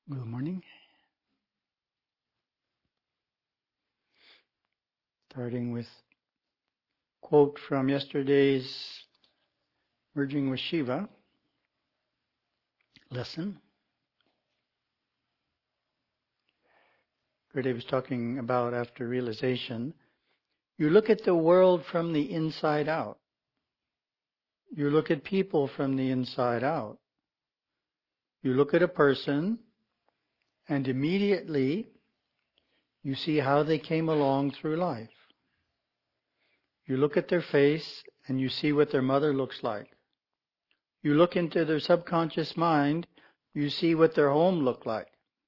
Good morning. Starting with quote from yesterday's Merging with Shiva lesson. Gurudev was talking about after realization. You look at the world from the inside out. You look at people from the inside out. You look at a person and immediately you see how they came along through life. You look at their face and you see what their mother looks like. You look into their subconscious mind, you see what their home looked like.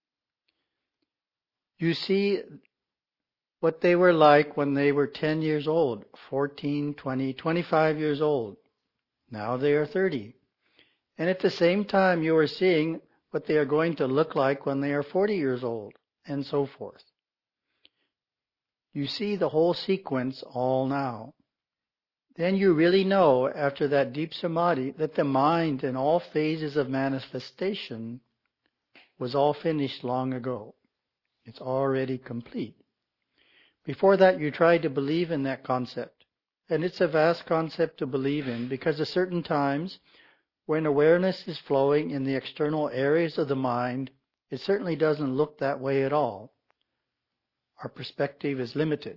You see what they were like when they were 10 years old, 14, 20, 25 years old. Now they are 30. And at the same time, you are seeing what they are going to look like when they are 40 years old, and so forth. You see the whole sequence all now. Then you really know, after that deep samadhi, that the mind in all phases of manifestation was all finished long ago. It's already complete. Before that, you tried to believe in that concept. And it's a vast concept to believe in, because at certain times, when awareness is flowing in the external areas of the mind, it certainly doesn't look that way at all. Our perspective is limited.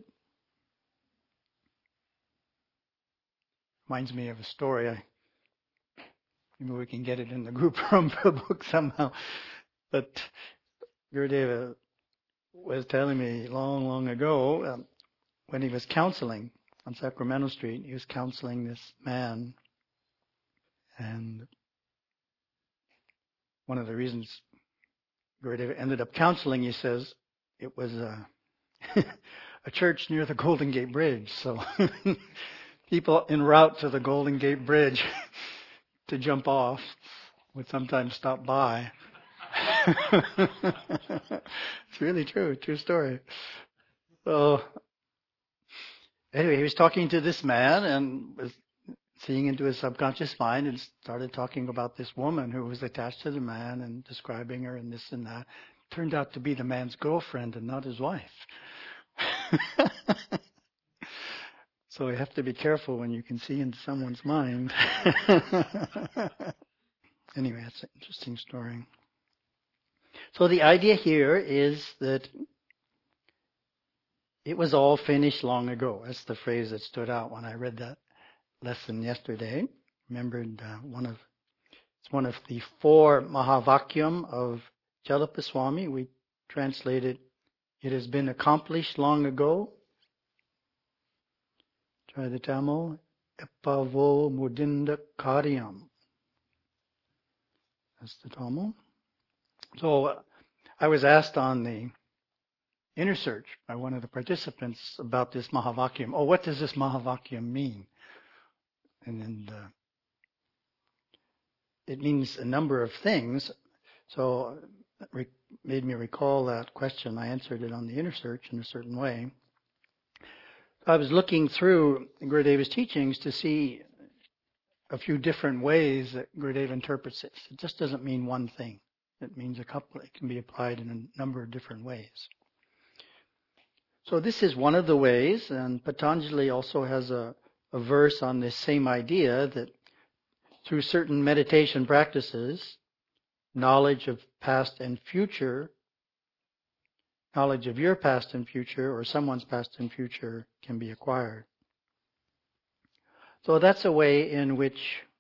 Reminds me of a story. Maybe we can get it in the group from the book somehow. But Gurudev was telling me long ago, when he was counseling on Sacramento Street, he was counseling this man. And one of the reasons Gurudev ended up counseling, he says, it was a church near the Golden Gate Bridge. So people en route to the Golden Gate Bridge to jump off would sometimes stop by. It's really true story. So anyway, he was talking to this man and was seeing into his subconscious mind and started talking about this woman who was attached to the man and describing her and this and that. Turned out to be the man's girlfriend and not his wife. So you have to be careful when you can see into someone's mind. Anyway, that's an interesting story. So the idea here is that it was all finished long ago. That's the phrase that stood out when I read that lesson yesterday. Remembered it's one of the 4 Mahavakyam of Jalapaswami. We translated, it has been accomplished long ago. Try the Tamil. Epavo mudinda karyam. That's the Tamil. So I was asked on the inner search by one of the participants about this Mahavakyam. Oh, what does this Mahavakyam mean? And then it means a number of things. So it made me recall that question. I answered it on the inner search in a certain way. I was looking through Gurudev's teachings to see a few different ways that Gurudev interprets this. It just doesn't mean one thing. It means a couple. It can be applied in a number of different ways. So this is one of the ways, and Patanjali also has a verse on this same idea that through certain meditation practices, knowledge of past and future, knowledge of your past and future, or someone's past and future can be acquired. So that's a way in which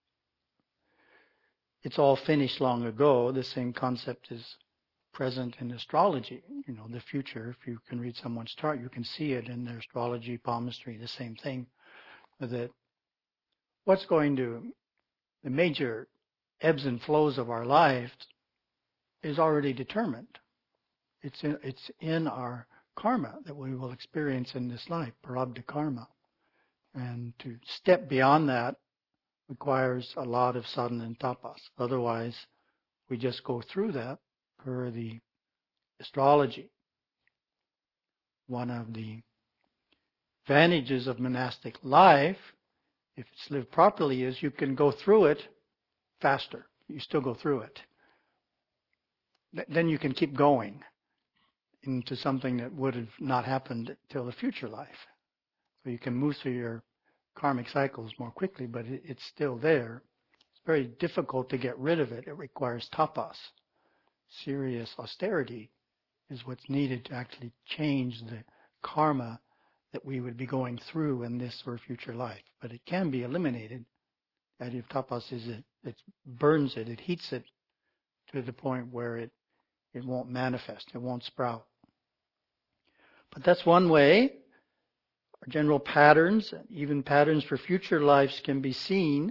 it's all finished long ago. The same concept is present in astrology. You know, the future, if you can read someone's chart, you can see it in their astrology, palmistry, the same thing. That what's going to, the major ebbs and flows of our life is already determined. It's in our karma that we will experience in this life, prarabdha karma. And to step beyond that requires a lot of sadhana and tapas. Otherwise, we just go through that per the astrology. One of the advantages of monastic life, if it's lived properly, is you can go through it faster. You still go through it. then you can keep going into something that would have not happened till the future life. So you can move through your karmic cycles more quickly, but it's still there. It's very difficult to get rid of it. It requires tapas. Serious austerity is what's needed to actually change the karma that we would be going through in this or future life. But it can be eliminated. The idea of tapas is it burns it, it heats it to the point where it won't manifest, it won't sprout. But that's one way. Our general patterns, even patterns for future lives, can be seen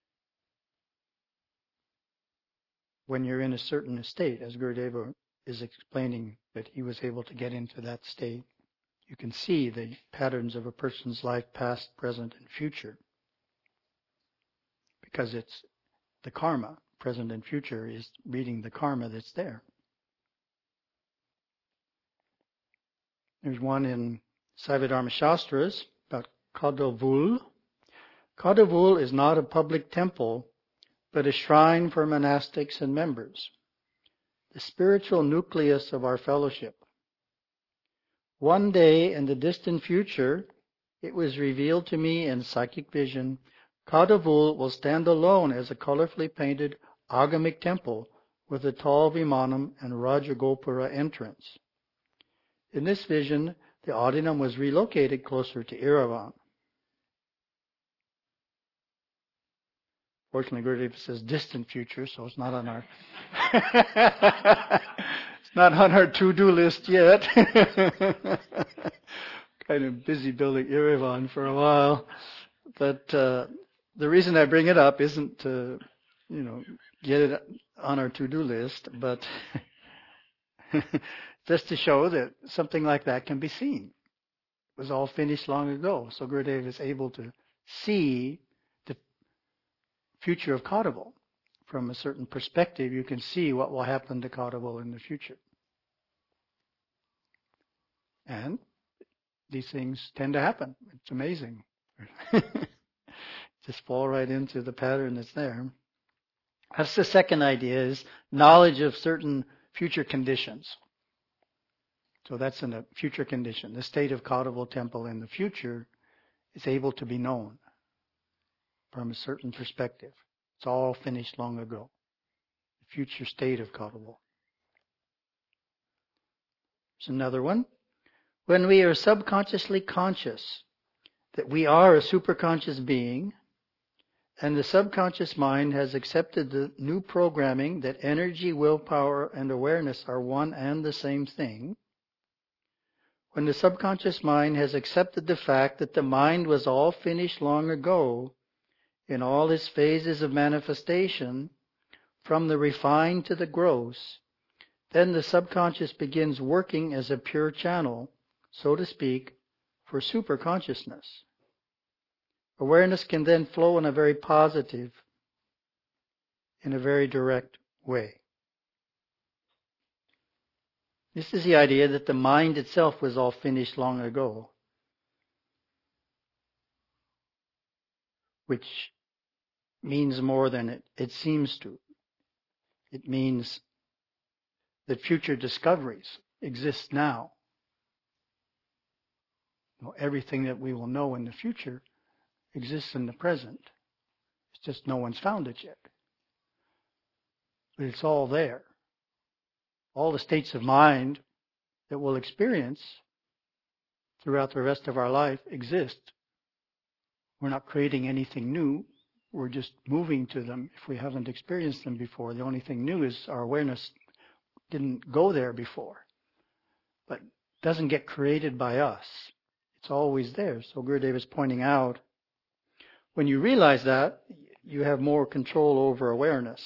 when you're in a certain state, as Gurudeva is explaining that he was able to get into that state. You can see the patterns of a person's life, past, present, and future, because it's the karma. Present and future is reading the karma that's there. There's one in Saivadharma Shastras about Kadavul. Kadavul is not a public temple, but a shrine for monastics and members, the spiritual nucleus of our fellowship. One day in the distant future, it was revealed to me in psychic vision, Kadavul will stand alone as a colorfully painted agamic temple with a tall Vimanam and Rajagopura entrance. In this vision, the Adinam was relocated closer to Yerevan. Fortunately, Gurudeva says distant future, so it's not on our it's not on our to-do list yet. Kind of busy building Yerevan for a while, but the reason I bring it up isn't to, get it on our to-do list, but just to show that something like that can be seen. It was all finished long ago, so Gurudeva is able to see the future of Kadavul. From a certain perspective, you can see what will happen to Kadavul in the future. And these things tend to happen. It's amazing. Just fall right into the pattern that's there. That's the second idea, is knowledge of certain future conditions. So that's in a future condition. The state of Kadavul temple in the future is able to be known from a certain perspective. It's all finished long ago. The future state of Kadavul. There's another one. When we are subconsciously conscious that we are a superconscious being, and the subconscious mind has accepted the new programming that energy, willpower, and awareness are one and the same thing, when the subconscious mind has accepted the fact that the mind was all finished long ago in all its phases of manifestation, from the refined to the gross, then the subconscious begins working as a pure channel, so to speak, for superconsciousness. Awareness can then flow in a very positive, in a very direct way. This is the idea that the mind itself was all finished long ago, which means more than it seems to. It means that future discoveries exist now. Everything that we will know in the future exists in the present. It's just no one's found it yet. But it's all there. All the states of mind that we'll experience throughout the rest of our life exist. We're not creating anything new. We're just moving to them if we haven't experienced them before. The only thing new is our awareness didn't go there before. But it doesn't get created by us. It's always there. So Gurudeva is pointing out, when you realize that, you have more control over awareness.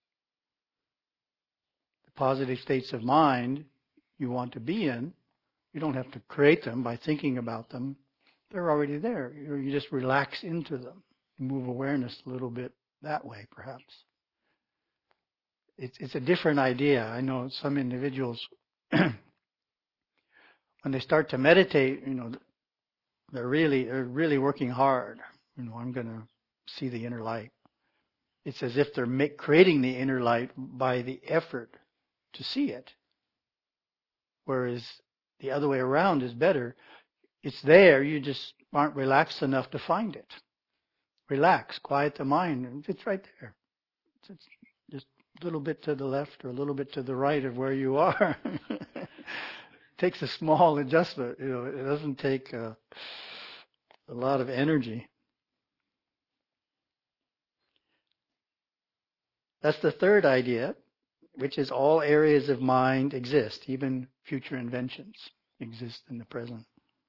The positive states of mind you want to be in, you don't have to create them by thinking about them. They're already there. You just relax into them. Move awareness a little bit that way, perhaps. It's a different idea. I know some individuals, when they start to meditate, they're really working hard. I'm going to see the inner light. It's as if they're creating the inner light by the effort to see it. Whereas the other way around is better. It's there, you just aren't relaxed enough to find it. Relax, quiet the mind, and it's right there. It's just a little bit to the left or a little bit to the right of where you are. It takes a small adjustment. It doesn't take a lot of energy. That's the third idea, which is all areas of mind exist, even future inventions exist in the present.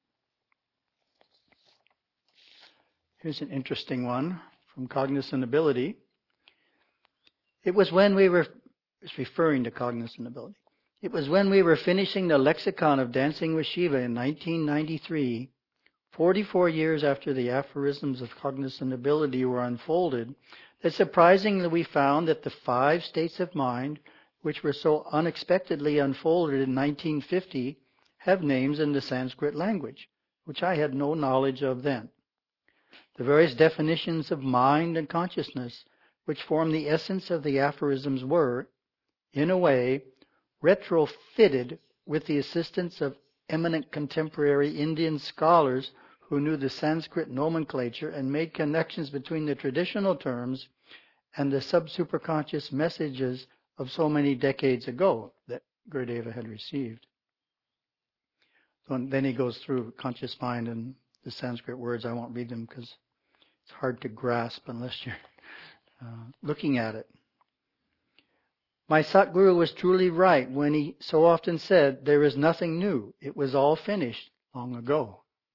Here's an interesting one from Cognizant Ability. It was when we were, it's referring to cognizant ability. It was when we were finishing the lexicon of Dancing with Shiva in 1993, 44 years after the aphorisms of cognizant ability were unfolded, that surprisingly we found that the 5 states of mind, which were so unexpectedly unfolded in 1950, have names in the Sanskrit language, which I had no knowledge of then. The various definitions of mind and consciousness, which form the essence of the aphorisms, were, in a way, retrofitted with the assistance of eminent contemporary Indian scholars who knew the Sanskrit nomenclature and made connections between the traditional terms and the sub-superconscious messages of so many decades ago that Gurudeva had received. So then he goes through conscious mind and the Sanskrit words. I won't read them because it's hard to grasp unless you're looking at it. My Satguru was truly right when he so often said, there is nothing new. It was all finished long ago.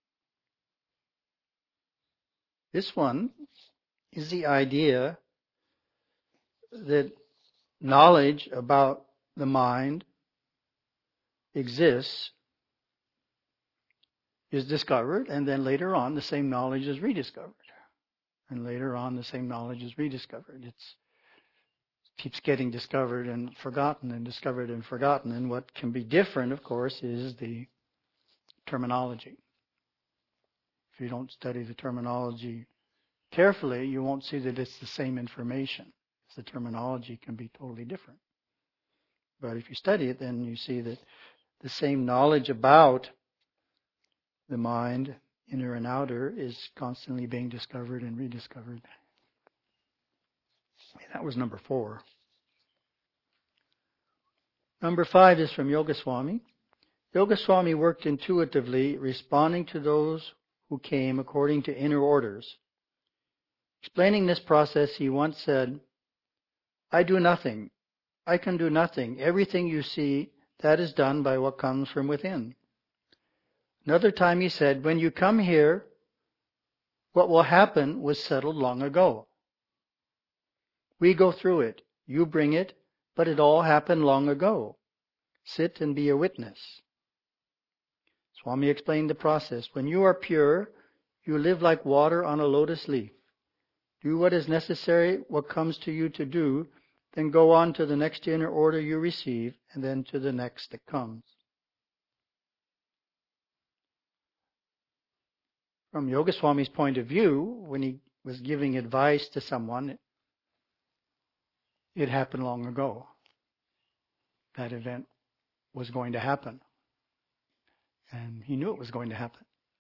This one is the idea that knowledge about the mind exists, is discovered, and then later on the same knowledge is rediscovered. And later on the same knowledge is rediscovered. It keeps getting discovered and forgotten and discovered and forgotten. And what can be different, of course, is the terminology. If you don't study the terminology carefully, you won't see that it's the same information. The terminology can be totally different. But if you study it, then you see that the same knowledge about the mind, inner and outer, is constantly being discovered and rediscovered. That was number 4. Number 5 is from Yogaswami. Yogaswami worked intuitively, responding to those who came according to inner orders. Explaining this process, he once said, I do nothing. I can do nothing. Everything you see, that is done by what comes from within. Another time he said, when you come here, what will happen was settled long ago. We go through it. You bring it, but it all happened long ago. Sit and be a witness. Swami explained the process. When you are pure, you live like water on a lotus leaf. Do what is necessary, what comes to you to do, then go on to the next inner order you receive, and then to the next that comes. From Yogaswami's point of view, when he was giving advice to someone, it happened long ago. That event was going to happen. And he knew it was going to happen.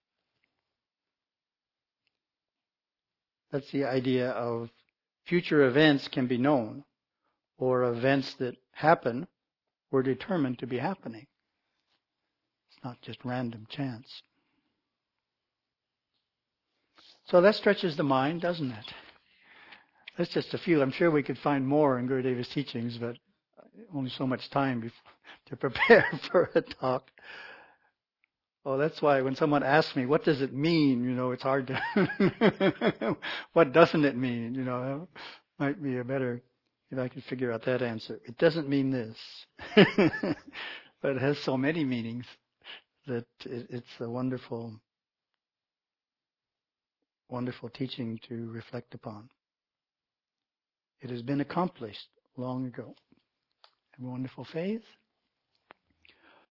That's the idea of future events can be known, or events that happen were determined to be happening. It's not just random chance. So that stretches the mind, doesn't it? That's just a few. I'm sure we could find more in Gurudeva's teachings, but only so much time to prepare for a talk. Oh, that's why when someone asks me, what does it mean? It's hard to... What doesn't it mean? Might be a better, if I could figure out that answer. It doesn't mean this. But it has so many meanings that it's a wonderful, wonderful teaching to reflect upon. It has been accomplished long ago. Have a wonderful faith.